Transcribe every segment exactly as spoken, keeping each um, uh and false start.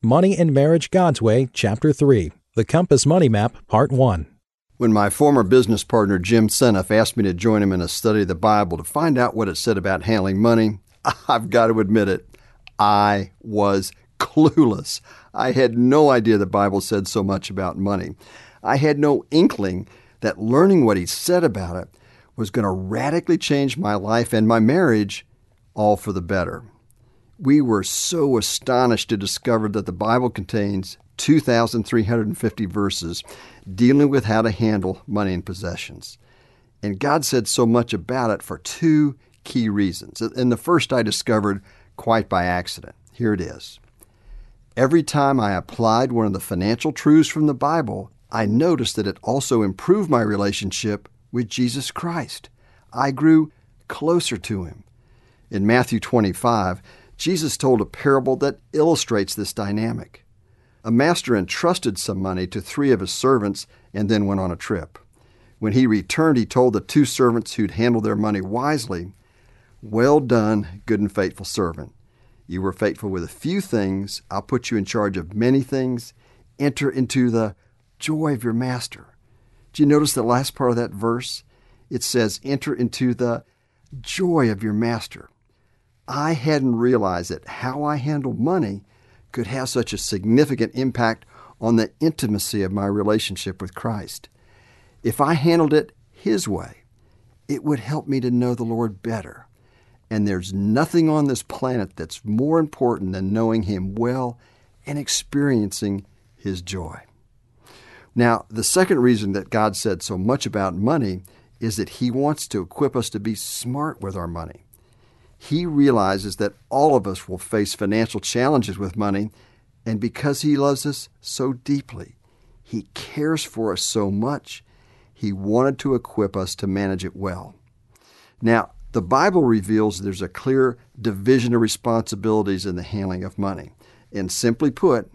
Money and Marriage God's Way, Chapter three, The Compass Money Map, Part one. When my former business partner Jim Seneff asked me to join him in a study of the Bible to find out what it said about handling money, I've got to admit it, I was clueless. I had no idea the Bible said so much about money. I had no inkling that learning what he said about it was going to radically change my life and my marriage, all for the better. We were so astonished to discover that the Bible contains two thousand three hundred fifty verses dealing with how to handle money and possessions. And God said so much about it for two key reasons. And the first I discovered quite by accident. Here it is. Every time I applied one of the financial truths from the Bible, I noticed that it also improved my relationship with Jesus Christ. I grew closer to Him. In Matthew twenty-five, Jesus told a parable that illustrates this dynamic. A master entrusted some money to three of his servants and then went on a trip. When he returned, he told the two servants who'd handled their money wisely, "Well done, good and faithful servant. You were faithful with a few things. I'll put you in charge of many things. Enter into the joy of your master." Do you notice the last part of that verse? It says, enter into the joy of your master. I hadn't realized that how I handled money could have such a significant impact on the intimacy of my relationship with Christ. If I handled it His way, it would help me to know the Lord better. And there's nothing on this planet that's more important than knowing Him well and experiencing His joy. Now, the second reason that God said so much about money is that He wants to equip us to be smart with our money. He realizes that all of us will face financial challenges with money, and because He loves us so deeply, He cares for us so much, He wanted to equip us to manage it well. Now, the Bible reveals there's a clear division of responsibilities in the handling of money. And simply put,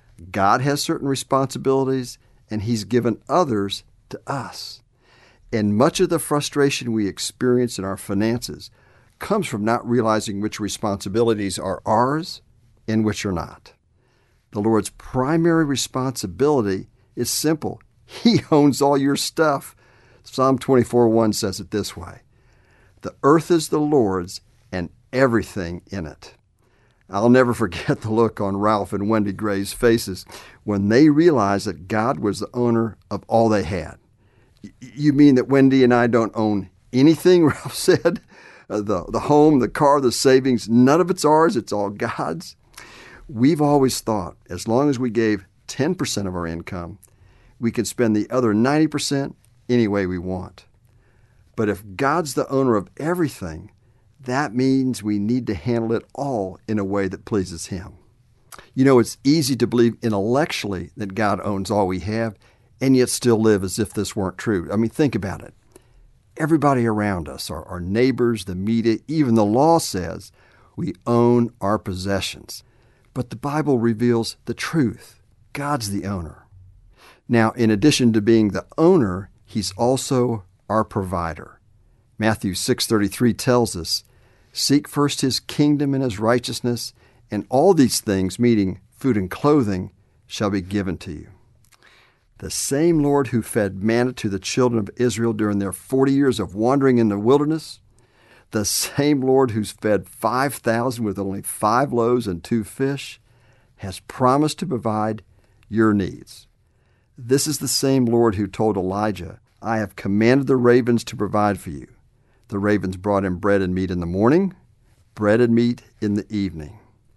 God has certain responsibilities, and He's given others to us. And much of the frustration we experience in our finances comes from not realizing which responsibilities are ours and which are not. The Lord's primary responsibility is simple. He owns all your stuff. Psalm twenty-four one says it this way, "The earth is the Lord's and everything in it." I'll never forget the look on Ralph and Wendy Gray's faces when they realized that God was the owner of all they had. "You mean that Wendy and I don't own anything?" Ralph said. Uh, the, the home, the car, the savings, none of it's ours, it's all God's. We've always thought as long as we gave ten percent of our income, we could spend the other ninety percent any way we want. But if God's the owner of everything, that means we need to handle it all in a way that pleases Him. You know, it's easy to believe intellectually that God owns all we have, and yet still live as if this weren't true. I mean, think about it. Everybody around us, our, our neighbors, the media, even the law says we own our possessions. But the Bible reveals the truth. God's the owner. Now, in addition to being the owner, He's also our provider. Matthew six thirty-three tells us, "Seek first His kingdom and His righteousness, and all these things, meaning food and clothing, shall be given to you." The same Lord who fed manna to the children of Israel during their forty years of wandering in the wilderness, the same Lord who's fed five thousand with only five loaves and two fish, has promised to provide your needs. This is the same Lord who told Elijah, "I have commanded the ravens to provide for you." The ravens brought him bread and meat in the morning, bread and meat in the evening.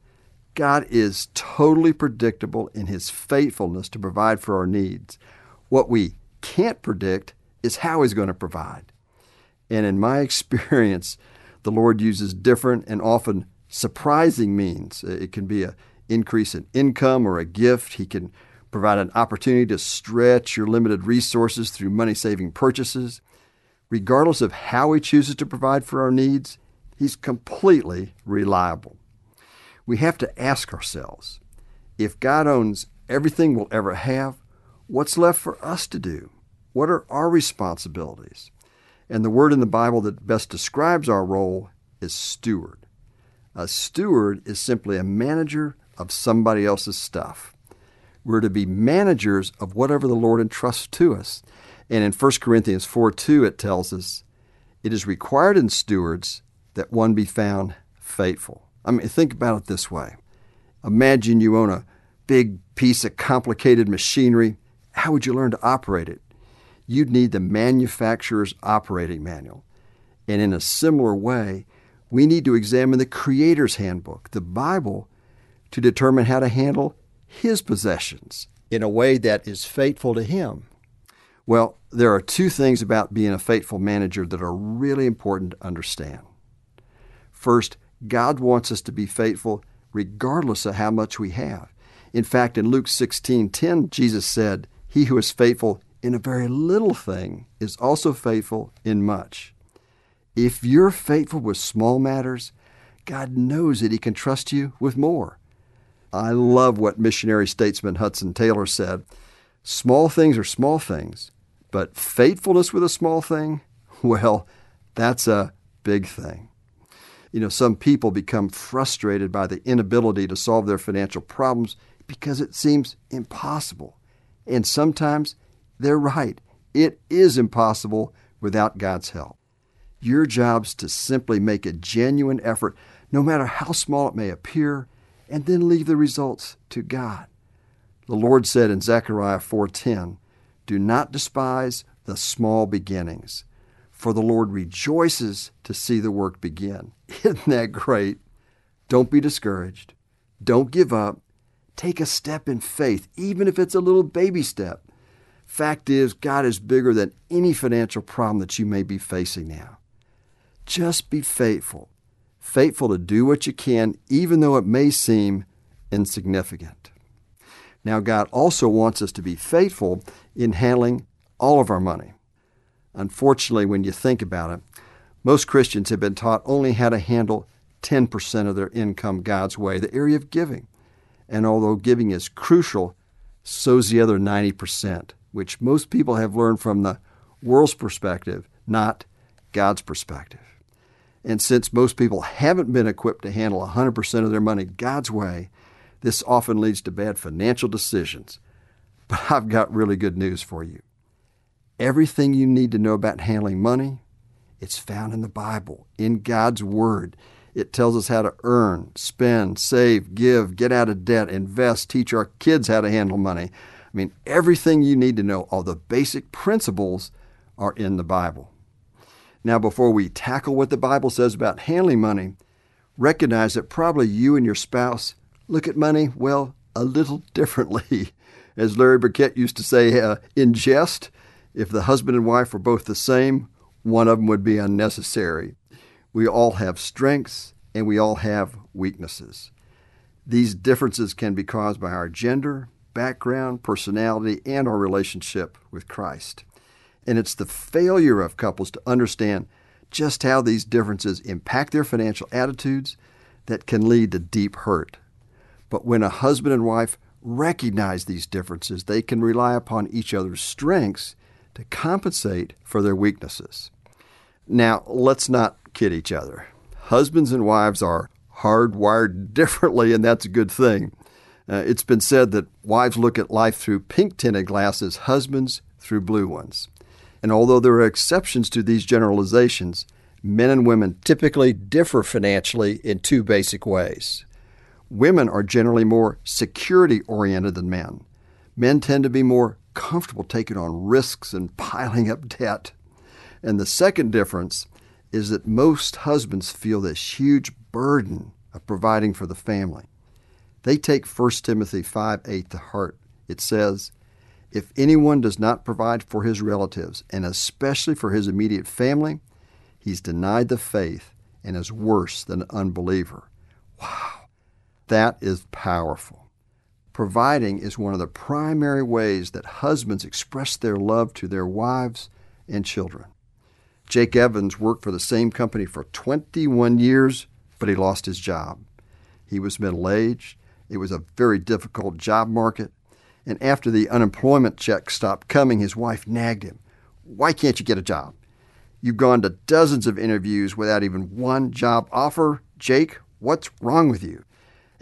God is totally predictable in His faithfulness to provide for our needs. What we can't predict is how He's going to provide. And in my experience, the Lord uses different and often surprising means. It can be an increase in income or a gift. He can provide an opportunity to stretch your limited resources through money-saving purchases. Regardless of how He chooses to provide for our needs, He's completely reliable. We have to ask ourselves, if God owns everything we'll ever have, what's left for us to do? What are our responsibilities? And the word in the Bible that best describes our role is steward. A steward is simply a manager of somebody else's stuff. We're to be managers of whatever the Lord entrusts to us. And in First Corinthians four two, it tells us, it is required in stewards that one be found faithful. I mean, think about it this way. Imagine you own a big piece of complicated machinery. How would you learn to operate it? You'd need the manufacturer's operating manual. And in a similar way, we need to examine the Creator's handbook, the Bible, to determine how to handle His possessions in a way that is faithful to Him. Well, there are two things about being a faithful manager that are really important to understand. First, God wants us to be faithful regardless of how much we have. In fact, in Luke sixteen ten, Jesus said, "He who is faithful in a very little thing is also faithful in much." If you're faithful with small matters, God knows that He can trust you with more. I love what missionary statesman Hudson Taylor said. Small things are small things, but faithfulness with a small thing, well, that's a big thing. You know, some people become frustrated by the inability to solve their financial problems because it seems impossible. And sometimes they're right. It is impossible without God's help. Your job's to simply make a genuine effort, no matter how small it may appear, and then leave the results to God. The Lord said in Zechariah four ten, "Do not despise the small beginnings, for the Lord rejoices to see the work begin." Isn't that great? Don't be discouraged. Don't give up. Take a step in faith, even if it's a little baby step. Fact is, God is bigger than any financial problem that you may be facing now. Just be faithful. Faithful to do what you can, even though it may seem insignificant. Now, God also wants us to be faithful in handling all of our money. Unfortunately, when you think about it, most Christians have been taught only how to handle ten percent of their income God's way, the area of giving. And although giving is crucial, so's the other ninety percent, which most people have learned from the world's perspective, not God's perspective. And since most people haven't been equipped to handle one hundred percent of their money God's way, this often leads to bad financial decisions. But I've got really good news for you. Everything you need to know about handling money, it's found in the Bible, in God's Word. It tells us how to earn, spend, save, give, get out of debt, invest, teach our kids how to handle money. I mean, everything you need to know, all the basic principles are in the Bible. Now, before we tackle what the Bible says about handling money, recognize that probably you and your spouse look at money, well, a little differently. As Larry Burkett used to say uh, in jest, if the husband and wife were both the same, one of them would be unnecessary. We all have strengths and we all have weaknesses. These differences can be caused by our gender, background, personality, and our relationship with Christ. And it's the failure of couples to understand just how these differences impact their financial attitudes that can lead to deep hurt. But when a husband and wife recognize these differences, they can rely upon each other's strengths to compensate for their weaknesses. Now, let's not kid each other. Husbands and wives are hardwired differently, and that's a good thing. Uh, it's been said that wives look at life through pink-tinted glasses, husbands through blue ones. And although there are exceptions to these generalizations, men and women typically differ financially in two basic ways. Women are generally more security-oriented than men. Men tend to be more comfortable taking on risks and piling up debt. And the second difference is that most husbands feel this huge burden of providing for the family. They take First Timothy five eight to heart. It says, "If anyone does not provide for his relatives, and especially for his immediate family, he's denied the faith and is worse than an unbeliever." Wow, that is powerful. Providing is one of the primary ways that husbands express their love to their wives and children. Jake Evans worked for the same company for twenty-one years, but he lost his job. He was middle-aged. It was a very difficult job market. And after the unemployment check stopped coming, his wife nagged him. "Why can't you get a job? You've gone to dozens of interviews without even one job offer. Jake, what's wrong with you?"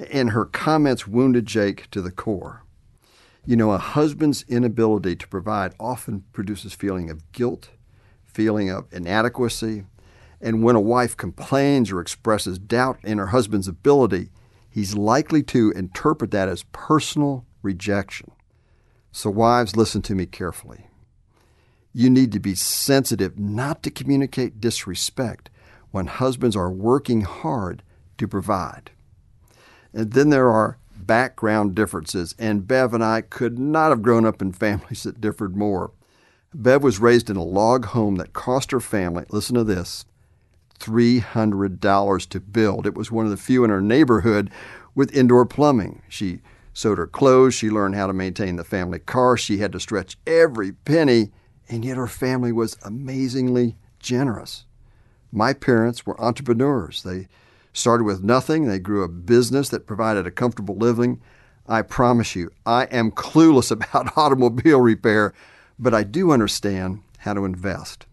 and her comments wounded Jake to the core. You know, a husband's inability to provide often produces feeling of guilt, feeling of inadequacy, and when a wife complains or expresses doubt in her husband's ability, he's likely to interpret that as personal rejection. So wives, listen to me carefully. You need to be sensitive not to communicate disrespect when husbands are working hard to provide. And then there are background differences, and Bev and I could not have grown up in families that differed more. Bev was raised in a log home that cost her family, listen to this, three hundred dollars to build. It was one of the few in her neighborhood with indoor plumbing. She sewed her clothes. She learned how to maintain the family car. She had to stretch every penny, and yet her family was amazingly generous. My parents were entrepreneurs. They started with nothing. They grew a business that provided a comfortable living. I promise you, I am clueless about automobile repair, but I do understand how to invest.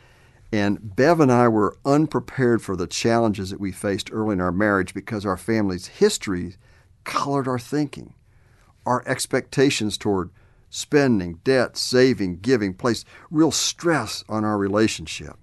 And Bev and I were unprepared for the challenges that we faced early in our marriage because our family's history colored our thinking. Our expectations toward spending, debt, saving, giving placed real stress on our relationship.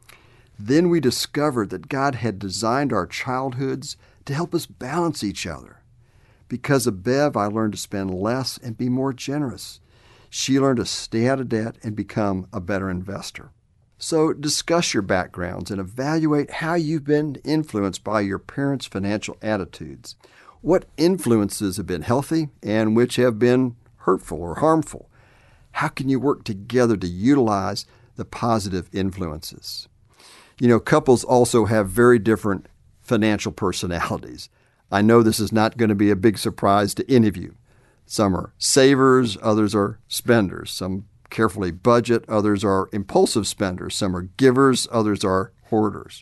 Then we discovered that God had designed our childhoods to help us balance each other. Because of Bev, I learned to spend less and be more generous. She learned to stay out of debt and become a better investor. So discuss your backgrounds and evaluate how you've been influenced by your parents' financial attitudes. What influences have been healthy and which have been hurtful or harmful? How can you work together to utilize the positive influences? You know, couples also have very different financial personalities. I know this is not going to be a big surprise to any of you. Some are savers, others are spenders. Some carefully budget, others are impulsive spenders. Some are givers, others are hoarders.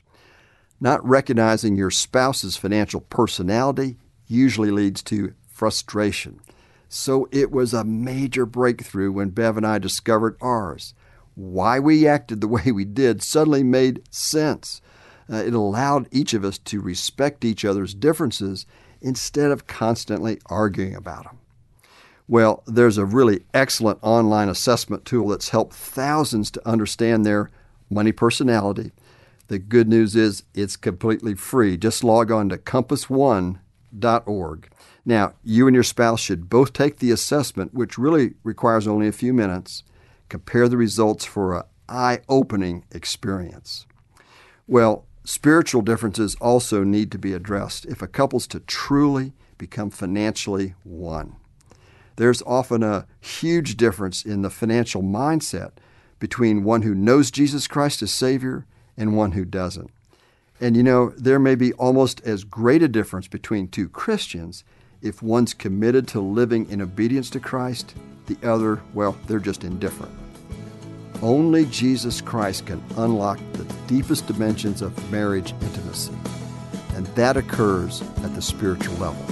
Not recognizing your spouse's financial personality usually leads to frustration. So it was a major breakthrough when Bev and I discovered ours. Why we acted the way we did suddenly made sense. Uh, it allowed each of us to respect each other's differences instead of constantly arguing about them. Well, there's a really excellent online assessment tool that's helped thousands to understand their money personality. The good news is it's completely free. Just log on to compass one dot org. Now, you and your spouse should both take the assessment, which really requires only a few minutes. Compare the results for an eye-opening experience. Well, spiritual differences also need to be addressed if a couple's to truly become financially one. There's often a huge difference in the financial mindset between one who knows Jesus Christ as Savior and one who doesn't. And you know, there may be almost as great a difference between two Christians if one's committed to living in obedience to Christ, the other, well, they're just indifferent. Only Jesus Christ can unlock the deepest dimensions of marriage intimacy, and that occurs at the spiritual level.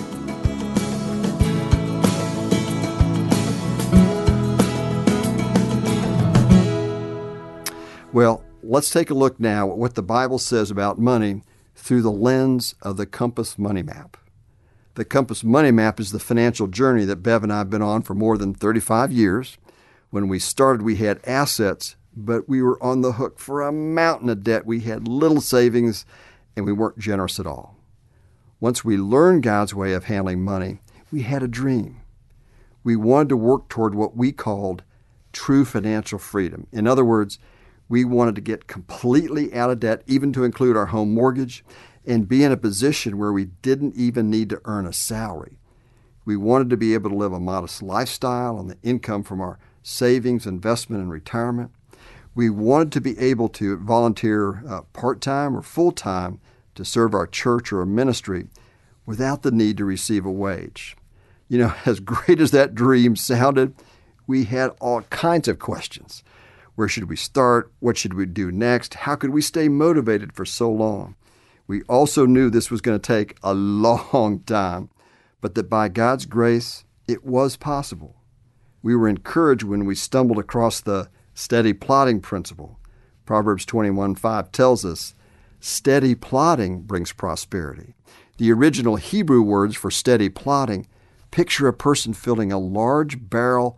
Well, let's take a look now at what the Bible says about money through the lens of the Compass Money Map. The Compass Money Map is the financial journey that Bev and I have been on for more than thirty-five years. When we started, we had assets, but we were on the hook for a mountain of debt. We had little savings, and we weren't generous at all. Once we learned God's way of handling money, we had a dream. We wanted to work toward what we called true financial freedom. In other words, we wanted to get completely out of debt, even to include our home mortgage, and be in a position where we didn't even need to earn a salary. We wanted to be able to live a modest lifestyle on the income from our savings, investment, and retirement. We wanted to be able to volunteer uh, part-time or full-time to serve our church or a ministry without the need to receive a wage. You know, as great as that dream sounded, we had all kinds of questions. Where should we start? What should we do next? How could we stay motivated for so long? We also knew this was going to take a long time, but that by God's grace, it was possible. We were encouraged when we stumbled across the steady plodding principle. Proverbs twenty-one five tells us, steady plodding brings prosperity. The original Hebrew words for steady plodding picture a person filling a large barrel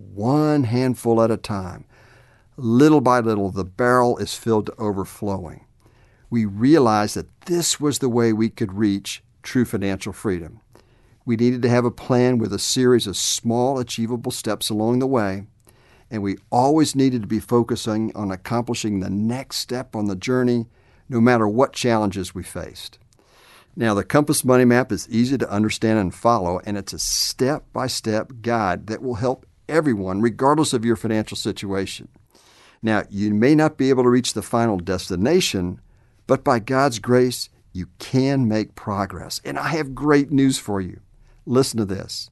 one handful at a time. Little by little, the barrel is filled to overflowing. We realized that this was the way we could reach true financial freedom. We needed to have a plan with a series of small, achievable steps along the way, and we always needed to be focusing on accomplishing the next step on the journey, no matter what challenges we faced. Now, the Compass Money Map is easy to understand and follow, and it's a step-by-step guide that will help everyone, regardless of your financial situation. Now, you may not be able to reach the final destination, but by God's grace, you can make progress. And I have great news for you. Listen to this.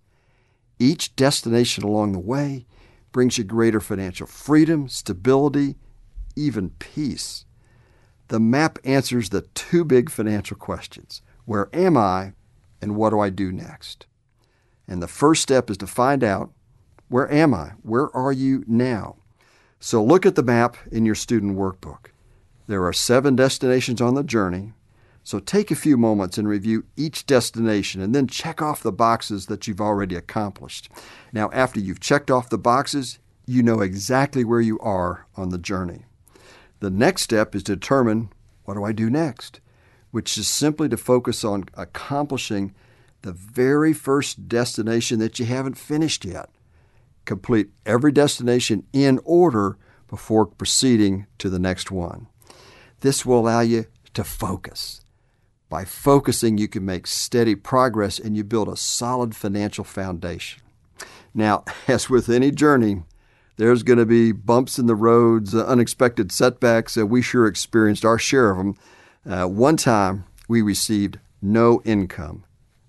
Each destination along the way brings you greater financial freedom, stability, even peace. The map answers the two big financial questions. Where am I, and what do I do next? And the first step is to find out, where am I? Where are you now? So look at the map in your student workbook. There are seven destinations on the journey. So take a few moments and review each destination and then check off the boxes that you've already accomplished. Now, after you've checked off the boxes, you know exactly where you are on the journey. The next step is to determine, what do I do next? Which is simply to focus on accomplishing the very first destination that you haven't finished yet. Complete every destination in order before proceeding to the next one. This will allow you to focus. By focusing, you can make steady progress and you build a solid financial foundation. Now, as with any journey, there's going to be bumps in the roads, uh, unexpected setbacks. Uh, we sure experienced our share of them. Uh, one time, we received no income,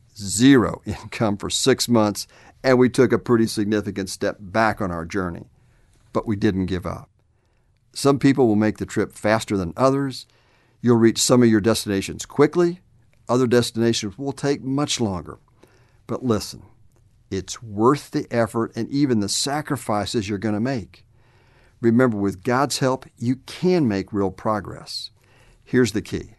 zero income for six months, and we took a pretty significant step back on our journey. But we didn't give up. Some people will make the trip faster than others. You'll reach some of your destinations quickly. Other destinations will take much longer. But listen, it's worth the effort and even the sacrifices you're going to make. Remember, with God's help, you can make real progress. Here's the key.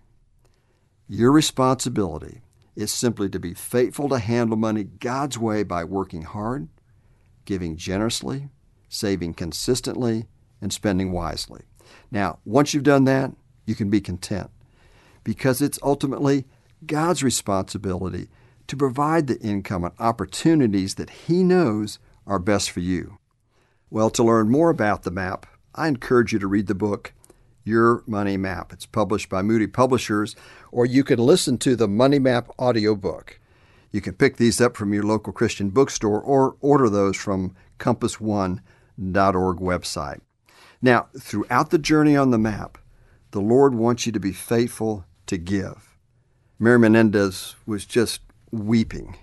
Your responsibility is simply to be faithful to handle money God's way by working hard, giving generously, saving consistently, and spending wisely. Now, once you've done that, you can be content because it's ultimately God's responsibility to provide the income and opportunities that He knows are best for you. Well, to learn more about the map, I encourage you to read the book, Your Money Map. It's published by Moody Publishers, or you can listen to the Money Map audiobook. You can pick these up from your local Christian bookstore or order those from compass one dot org website. Now, throughout the journey on the map, the Lord wants you to be faithful to give. Mary Menendez was just weeping.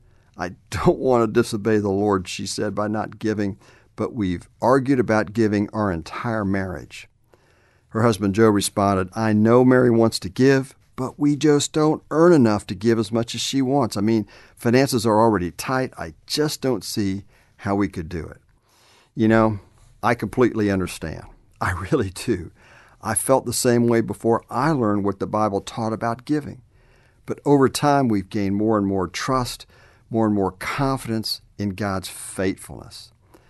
I don't want to disobey the Lord, she said, by not giving, but we've argued about giving our entire marriage. Her husband Joe responded, I know Mary wants to give, but we just don't earn enough to give as much as she wants. I mean, finances are already tight. I just don't see how we could do it. You know, I completely understand. I really do. I felt the same way before I learned what the Bible taught about giving. But over time, we've gained more and more trust, more and more confidence in God's faithfulness.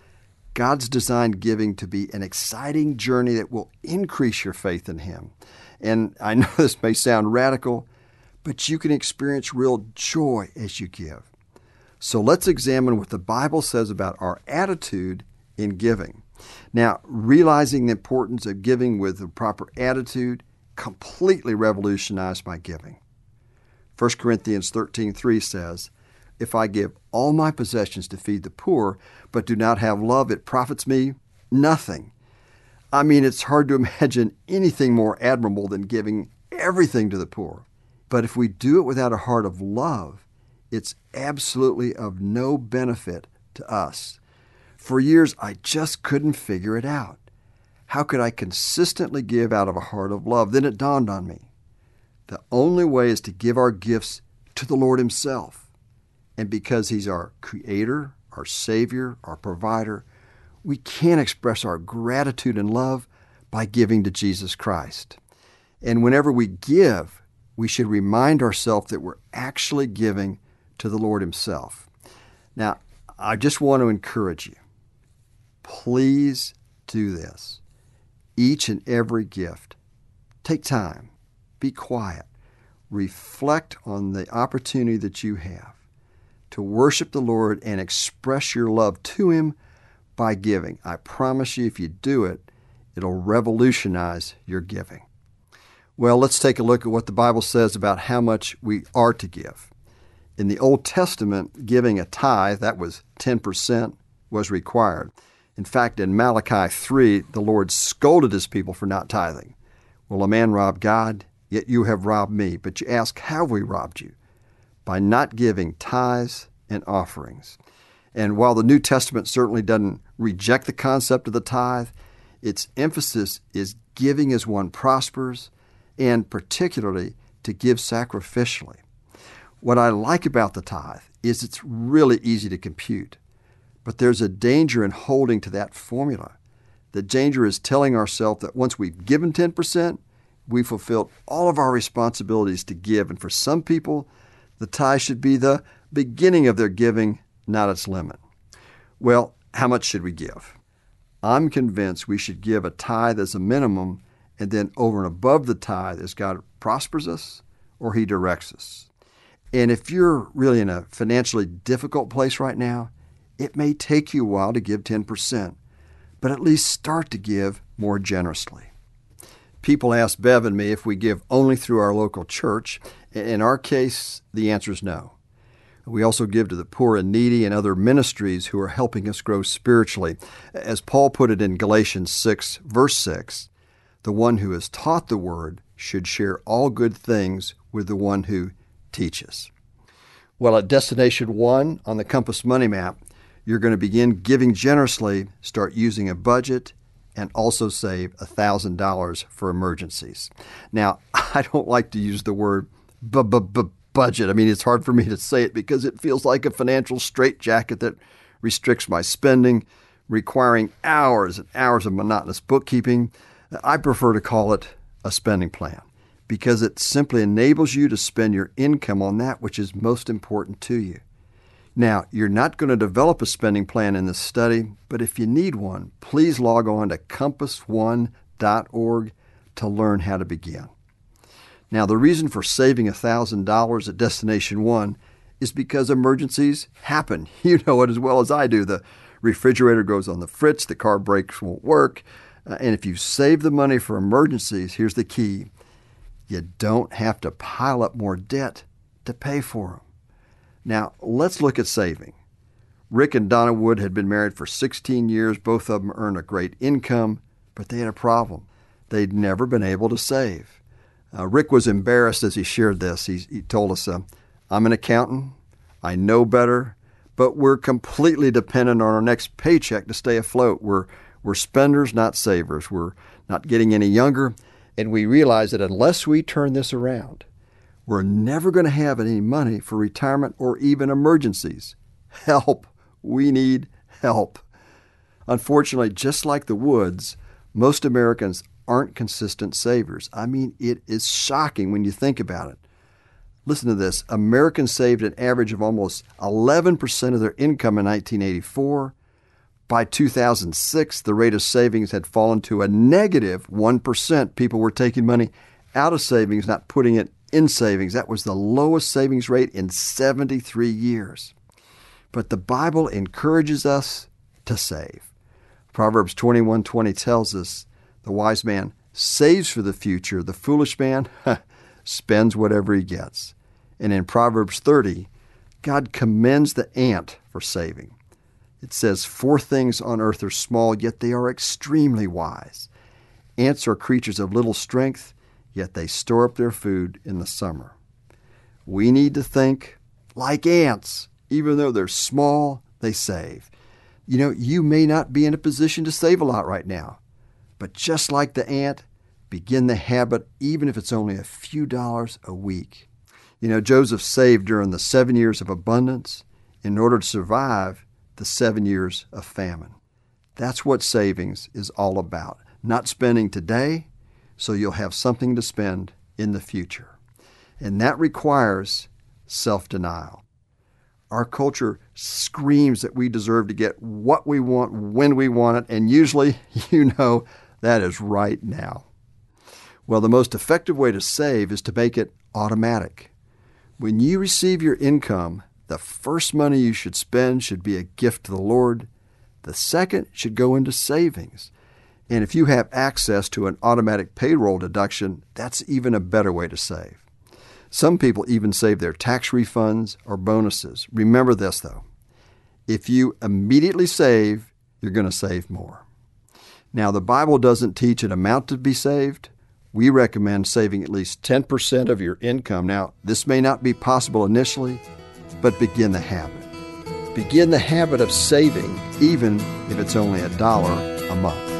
God's designed giving to be an exciting journey that will increase your faith in Him. And I know this may sound radical, but you can experience real joy as you give. So let's examine what the Bible says about our attitude in giving. Now, realizing the importance of giving with the proper attitude completely revolutionized my giving. First Corinthians thirteen three says, If I give all my possessions to feed the poor, but do not have love, it profits me nothing. I mean, it's hard to imagine anything more admirable than giving everything to the poor. But if we do it without a heart of love, it's absolutely of no benefit to us. For years, I just couldn't figure it out. How could I consistently give out of a heart of love? Then it dawned on me. The only way is to give our gifts to the Lord Himself. And because He's our Creator, our Savior, our Provider, we can express our gratitude and love by giving to Jesus Christ. And whenever we give, we should remind ourselves that we're actually giving to the Lord Himself. Now, I just want to encourage you. Please do this. Each and every gift. Take time. Be quiet. Reflect on the opportunity that you have to worship the Lord and express your love to Him by giving. I promise you, if you do it, it'll revolutionize your giving. Well, let's take a look at what the Bible says about how much we are to give. In the Old Testament, giving a tithe, that was ten percent, was required. In fact, in Malachi three, the Lord scolded His people for not tithing. Will a man rob God? Yet you have robbed me. But you ask, how have we robbed you? By not giving tithes and offerings. And while the New Testament certainly doesn't reject the concept of the tithe, its emphasis is giving as one prospers, and particularly to give sacrificially. What I like about the tithe is it's really easy to compute. But there's a danger in holding to that formula. The danger is telling ourselves that once we've given ten percent, we've fulfilled all of our responsibilities to give. And for some people, the tithe should be the beginning of their giving, not its limit. Well, how much should we give? I'm convinced we should give a tithe as a minimum, and then over and above the tithe as God prospers us or He directs us. And if you're really in a financially difficult place right now, it may take you a while to give ten percent, but at least start to give more generously. People ask Bev and me if we give only through our local church. In our case, the answer is no. We also give to the poor and needy and other ministries who are helping us grow spiritually. As Paul put it in Galatians six, verse six, the one who is taught the word should share all good things with the one who teaches. Well, at Destination One on the Compass Money Map, you're going to begin giving generously, start using a budget, and also save one thousand dollars for emergencies. Now, I don't like to use the word b-b-b-budget. I mean, it's hard for me to say it because it feels like a financial straitjacket that restricts my spending, requiring hours and hours of monotonous bookkeeping. I prefer to call it a spending plan because it simply enables you to spend your income on that which is most important to you. Now, you're not going to develop a spending plan in this study, but if you need one, please log on to compass one dot org to learn how to begin. Now, the reason for saving one thousand dollars at Destination One is because emergencies happen. You know it as well as I do. The refrigerator goes on the fritz, the car brakes won't work, uh, and if you save the money for emergencies, here's the key. You don't have to pile up more debt to pay for them. Now, let's look at saving. Rick and Donna Wood had been married for sixteen years. Both of them earned a great income, but they had a problem. They'd never been able to save. Uh, Rick was embarrassed as he shared this. He, he told us, uh, I'm an accountant. I know better, but we're completely dependent on our next paycheck to stay afloat. We're, we're spenders, not savers. We're not getting any younger, and we realize that unless we turn this around, we're never going to have any money for retirement or even emergencies. Help. We need help. Unfortunately, just like the Woods, most Americans aren't consistent savers. I mean, it is shocking when you think about it. Listen to this. Americans saved an average of almost eleven percent of their income in nineteen eighty-four. By two thousand six, the rate of savings had fallen to a negative one percent. People were taking money out of savings, not putting it in savings. That was the lowest savings rate in seventy-three years. But the Bible encourages us to save. Proverbs twenty-one twenty tells us the wise man saves for the future. The foolish man spends whatever he gets. And in Proverbs thirty, God commends the ant for saving. It says, four things on earth are small, yet they are extremely wise. Ants are creatures of little strength, yet they store up their food in the summer. We need to think like ants. Even though they're small, they save. You know, you may not be in a position to save a lot right now, but just like the ant, begin the habit even if it's only a few dollars a week. You know, Joseph saved during the seven years of abundance in order to survive the seven years of famine. That's what savings is all about. Not spending today, so you'll have something to spend in the future. and that requires self-denial. Our culture screams that we deserve to get what we want when we want it, and usually, you know, that is right now. Well, the most effective way to save is to make it automatic. When you receive your income, the first money you should spend should be a gift to the Lord. The second should go into savings. And if you have access to an automatic payroll deduction, that's even a better way to save. Some people even save their tax refunds or bonuses. Remember this, though. If you immediately save, you're going to save more. Now, the Bible doesn't teach an amount to be saved. We recommend saving at least ten percent of your income. Now, this may not be possible initially, but begin the habit. Begin the habit of saving, even if it's only a dollar a month.